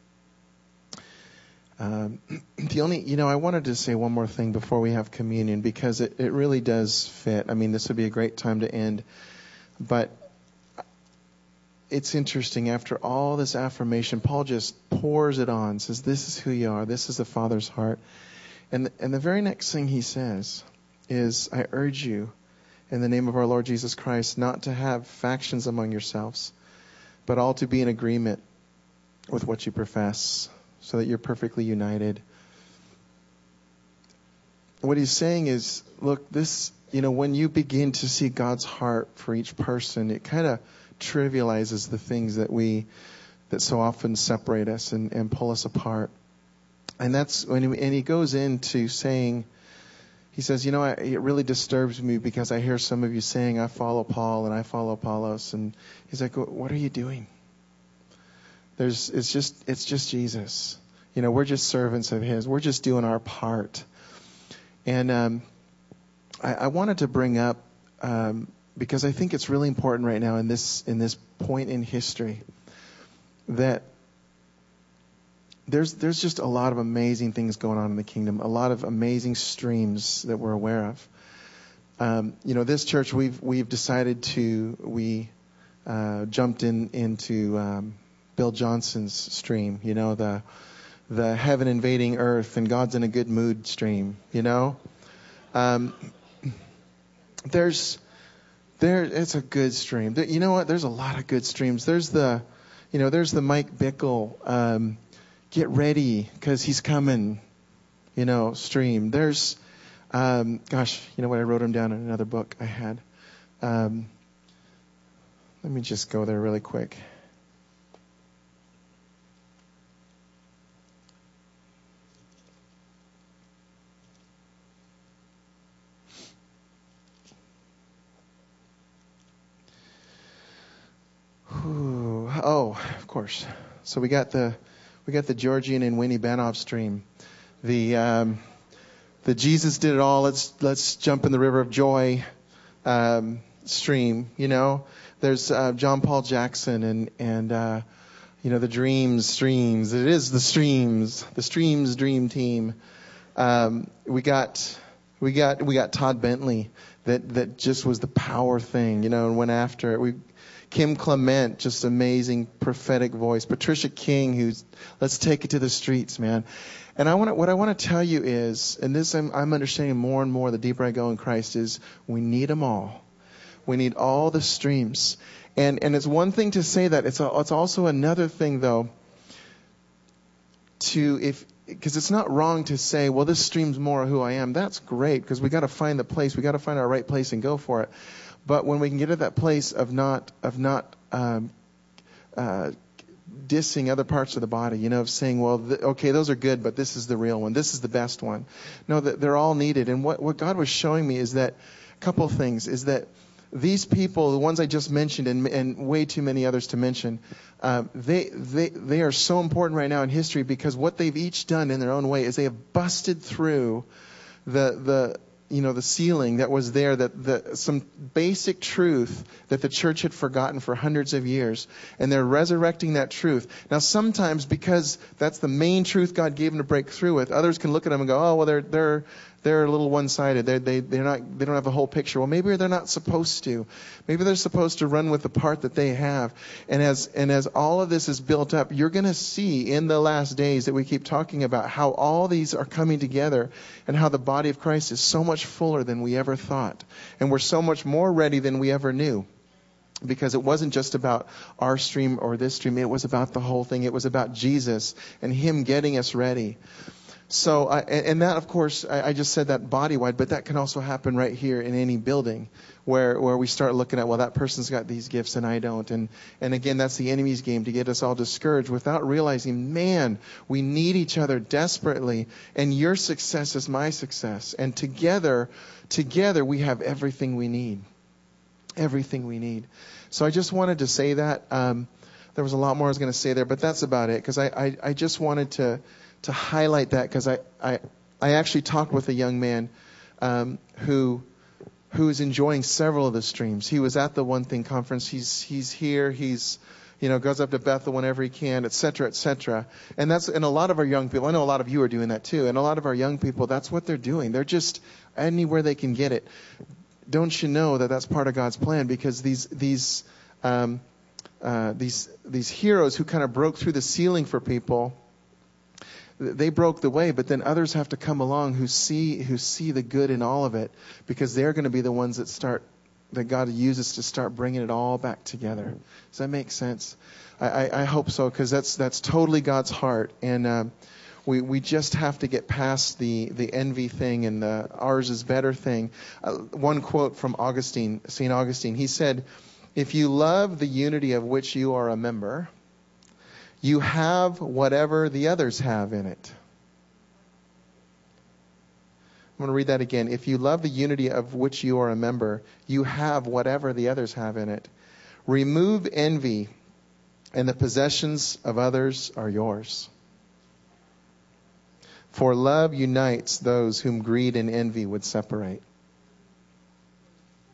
A: Um, the only, you know, I wanted to say one more thing before we have communion, because it, it really does fit. I mean, this would be a great time to end. But it's interesting, after all this affirmation, Paul just pours it on, says, this is who you are, this is the Father's heart. And, and the very next thing he says is, I urge you, in the name of our Lord Jesus Christ, not to have factions among yourselves, but all to be in agreement with what you profess, so that you're perfectly united. What he's saying is, look, this, you know, when you begin to see God's heart for each person, it kind of trivializes the things that we, that so often separate us and, and pull us apart. And that's when, he, and he goes into saying, he says, you know, I, it really disturbs me because I hear some of you saying, I follow Paul and I follow Apollos. And he's like, what are you doing? There's, it's just, it's just Jesus. You know, we're just servants of his. We're just doing our part. And, um, I, I wanted to bring up, um, because I think it's really important right now in this in this point in history, that there's there's just a lot of amazing things going on in the kingdom, a lot of amazing streams that we're aware of. Um, you know, this church, we've we've decided to we uh, jumped in into um, Bill Johnson's stream. You know, the the heaven invading earth and God's in a good mood stream. You know, um, there's there it's a good stream. You know what? There's a lot of good streams. There's the, you know, there's the Mike Bickle, um, get ready because he's coming. You know, stream. There's Um, gosh, you know what? I wrote them down in another book I had. Um, let me just go there really quick. Ooh, oh, of course. So we got the we got the Georgian and Winnie Banov stream. The um, The Jesus did it all. Let's let's jump in the river of joy um, stream. You know, there's uh, John Paul Jackson and and uh, you know the Dreams streams. It is the streams, the streams dream team. Um, we got we got we got Todd Bentley that that just was the power thing. You know, and went after it. We Kim Clement, just amazing prophetic voice. Patricia King, who's let's take it to the streets, man. And I want to, what I want to tell you is, and this I'm, I'm understanding more and more the deeper I go in Christ, is we need them all. We need all the streams. And and it's one thing to say that. It's a, it's also another thing, though, to, if, because it's not wrong to say, well, this stream's more of who I am. That's great, because we got to find the place. We got to find our right place and go for it. But when we can get to that place of not, of not, um, uh, dissing other parts of the body, you know, of saying, well, th- okay, those are good, but this is the real one. This is the best one. No, that they're all needed. And what, what God was showing me is that a couple of things is that these people, the ones I just mentioned, and, and way too many others to mention, uh, they, they, they are so important right now in history because what they've each done in their own way is they have busted through the, the, you know, the ceiling that was there, that the, some basic truth that the church had forgotten for hundreds of years. And they're resurrecting that truth. Now, sometimes because that's the main truth God gave them to break through with, others can look at them and go, oh, well, they're, they're, they're a little one-sided. They're, they, they're not, they don't have the whole picture. Well, maybe they're not supposed to. Maybe they're supposed to run with the part that they have. And as, and as all of this is built up, you're going to see in the last days that we keep talking about how all these are coming together and how the body of Christ is so much fuller than we ever thought. And we're so much more ready than we ever knew. Because it wasn't just about our stream or this stream. It was about the whole thing. It was about Jesus and Him getting us ready. So, I, and that, of course, I, I just said that body-wide, but that can also happen right here in any building where, where we start looking at, well, that person's got these gifts and I don't. And, and again, that's the enemy's game to get us all discouraged without realizing, man, we need each other desperately. And your success is my success. And together, together we have everything we need. Everything we need. So I just wanted to say that. Um, there was a lot more I was going to say there, but that's about it. Because I, I, I just wanted to... to highlight that because I, I, I actually talked with a young man um, who who is enjoying several of the streams. He was at the One Thing conference. He's he's here. He's you know goes up to Bethel whenever he can, et cetera, et cetera. And that's and a lot of our young people. I know a lot of you are doing that too. And a lot of our young people, that's what they're doing. They're just anywhere they can get it. Don't you know that that's part of God's plan? Because these these um, uh, these these heroes who kind of broke through the ceiling for people. They broke the way, but then others have to come along who see who see the good in all of it, because they're going to be the ones that start that God uses to start bringing it all back together. Does that make sense? I, I, I hope so, because that's that's totally God's heart, and uh, we we just have to get past the the envy thing and the ours is better thing. Uh, one quote from Augustine, Saint Augustine, he said, "If you love the unity of which you are a member, you have whatever the others have in it." I'm going to read that again. If you love the unity of which you are a member, you have whatever the others have in it. Remove envy, and the possessions of others are yours. For love unites those whom greed and envy would separate.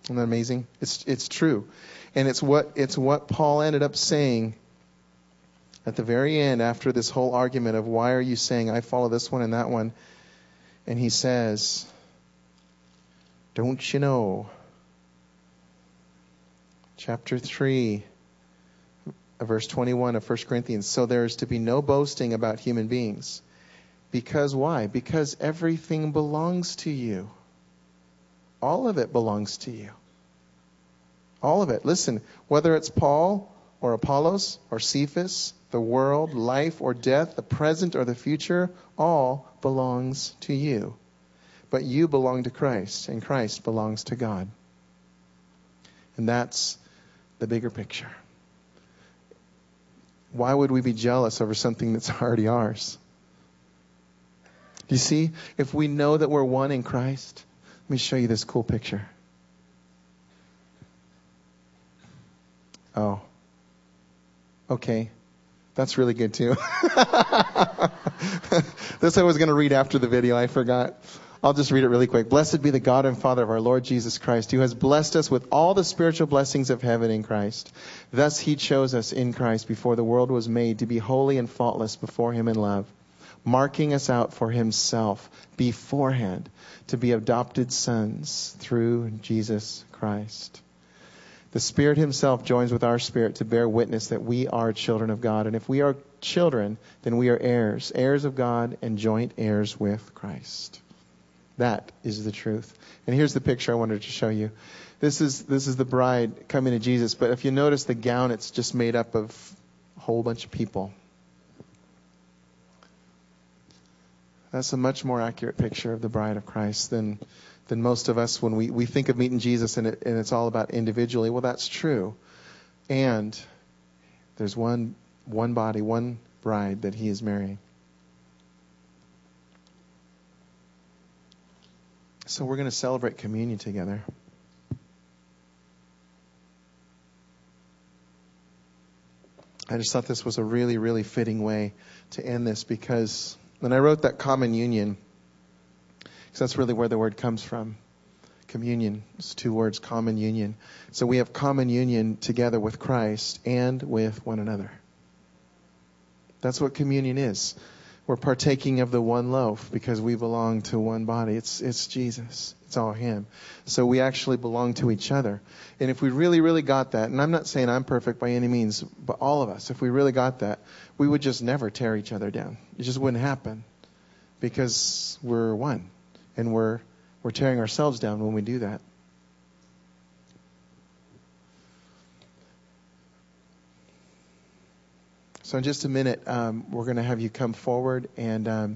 A: Isn't that amazing? It's it's true. And it's what it's what Paul ended up saying at the very end after this whole argument of why are you saying I follow this one and that one? And he says, don't you know? Chapter three, verse twenty-one of First Corinthians. So there is to be no boasting about human beings. Because why? Because everything belongs to you. All of it belongs to you. All of it. Listen, whether it's Paul or Apollos or Cephas, the world, life or death, the present or the future, all belongs to you. But you belong to Christ, and Christ belongs to God. And that's the bigger picture. Why would we be jealous over something that's already ours? You see, if we know that we're one in Christ, let me show you this cool picture. Oh. Okay. That's really good too. This I was going to read after the video. I forgot. I'll just read it really quick. Blessed be the God and Father of our Lord Jesus Christ, who has blessed us with all the spiritual blessings of heaven in Christ. Thus he chose us in Christ before the world was made to be holy and faultless before him in love, marking us out for himself beforehand to be adopted sons through Jesus Christ. The Spirit himself joins with our spirit to bear witness that we are children of God. And if we are children, then we are heirs, heirs of God and joint heirs with Christ. That is the truth. And here's the picture I wanted to show you. This is this is the bride coming to Jesus. But if you notice the gown, it's just made up of a whole bunch of people. That's a much more accurate picture of the bride of Christ than than most of us when we, we think of meeting Jesus and, it, and it's all about individually. Well, that's true. And there's one one body, one bride that he is marrying. So we're going to celebrate communion together. I just thought this was a really, really fitting way to end this, because when I wrote that common union, because that's really where the word comes from. Communion. It's two words, common union. So we have common union together with Christ and with one another. That's what communion is. We're partaking of the one loaf because we belong to one body. It's it's Jesus. It's all him. So we actually belong to each other. And if we really, really got that, and I'm not saying I'm perfect by any means, but all of us, if we really got that, we would just never tear each other down. It just wouldn't happen because we're one. And we're we're tearing ourselves down when we do that. So in just a minute, um, we're going to have you come forward, and um,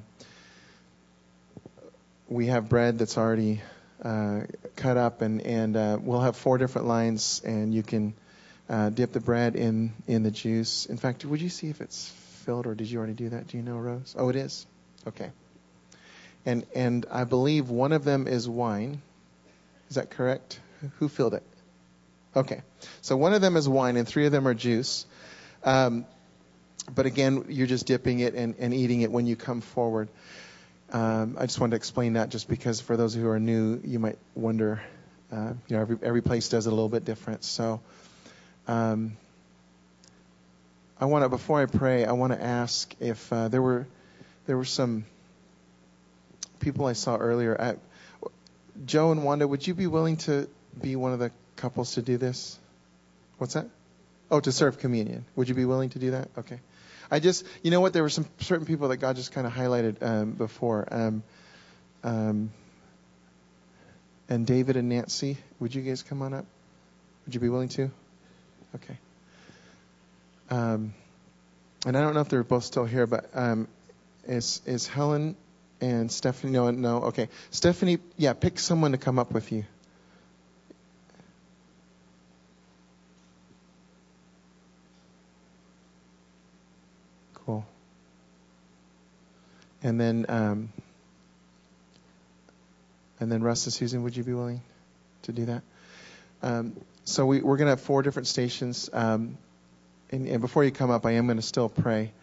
A: we have bread that's already uh, cut up, and and uh, we'll have four different lines, and you can uh, dip the bread in in the juice. In fact, would you see if it's filled, or did you already do that? Do you know, Rose? Oh, it is. Okay. And and I believe one of them is wine. Is that correct? Who filled it? Okay. So one of them is wine and three of them are juice. Um, but again, you're just dipping it and, and eating it when you come forward. Um, I just wanted to explain that just because for those who are new, you might wonder, uh, you know, every, every place does it a little bit different. So um, I want to, before I pray, I want to ask if uh, there were there were some people I saw earlier. At, Joe and Wanda, would you be willing to be one of the couples to do this? What's that? Oh, to serve communion. Would you be willing to do that? Okay. I just, you know what? There were some certain people that God just kind of highlighted um, before. Um, um, and David and Nancy, would you guys come on up? Would you be willing to? Okay. Um, and I don't know if they're both still here, but um, is is Helen and Stephanie? No, no. Okay. Stephanie, yeah, pick someone to come up with you. Cool. And then, um, and then Russ and Susan, would you be willing to do that? Um, so we, we're going to have four different stations. Um, and, and before you come up, I am going to still pray.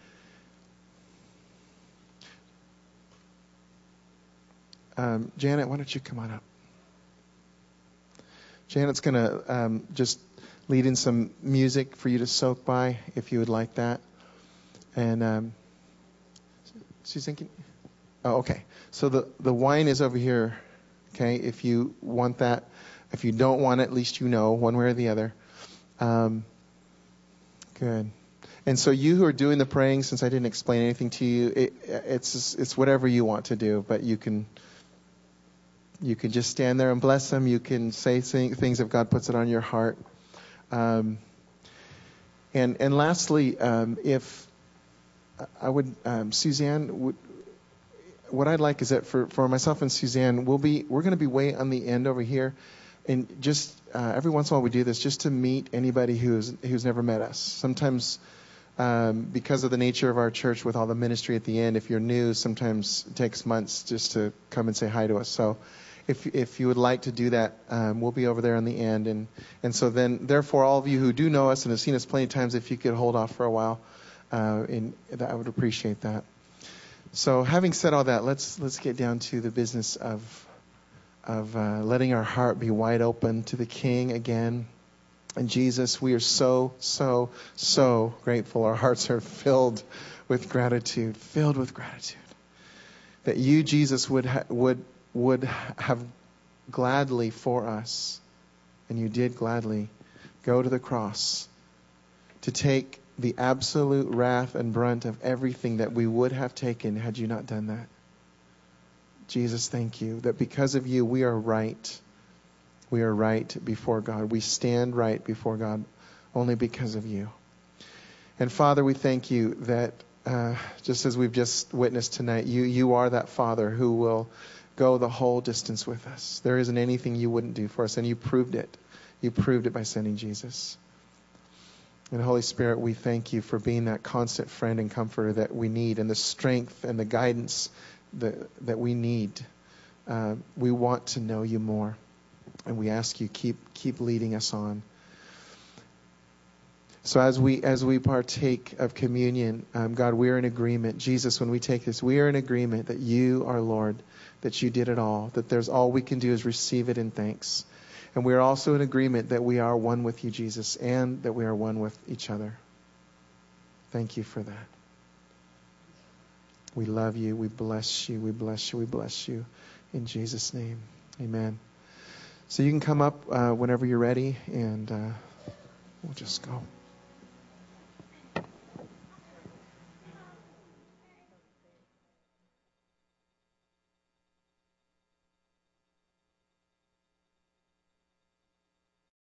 A: Um, Janet, why don't you come on up? Janet's going to um, just lead in some music for you to soak by, if you would like that. And um, Suzanne, can, oh, okay. So the, the wine is over here, okay, if you want that. If you don't want it, at least you know, one way or the other. Um, good. And so you who are doing the praying, since I didn't explain anything to you, it, it's it's whatever you want to do, but you can you can just stand there and bless them. You can say things if God puts it on your heart. Um, and and lastly, um, if I would, um, Suzanne, would, what I'd like is that for, for myself and Suzanne, we'll be we're going to be way on the end over here, and just uh, every once in a while we do this just to meet anybody who's who's never met us. Sometimes. Um, because of the nature of our church with all the ministry at the end, if you're new, sometimes it takes months just to come and say hi to us. So if if you would like to do that, um, we'll be over there on the end. And, and so then, therefore, all of you who do know us and have seen us plenty of times, if you could hold off for a while, uh, in, that, I would appreciate that. So having said all that, let's let's get down to the business of, of uh, letting our heart be wide open to the King again. And Jesus, we are so, so, so grateful. Our hearts are filled with gratitude, filled with gratitude. That you, Jesus, would ha- would would have gladly for us, and you did gladly, go to the cross to take the absolute wrath and brunt of everything that we would have taken had you not done that. Jesus, thank you that because of you, we are right. We are right before God. We stand right before God only because of you. And Father, we thank you that uh, just as we've just witnessed tonight, you you are that Father who will go the whole distance with us. There isn't anything you wouldn't do for us, and you proved it. You proved it by sending Jesus. And Holy Spirit, we thank you for being that constant friend and comforter that we need, and the strength and the guidance that, that we need. Uh, we want to know you more. And we ask you, keep keep leading us on. So as we as we partake of communion, um, God, we're in agreement. Jesus, when we take this, we are in agreement that you are Lord, that you did it all, that there's all we can do is receive it in thanks. And we are also in agreement that we are one with you, Jesus, and that we are one with each other. Thank you for that. We love you. We bless you. We bless you. We bless you. In Jesus' name, amen. So you can come up uh, whenever you're ready, and uh, we'll just go.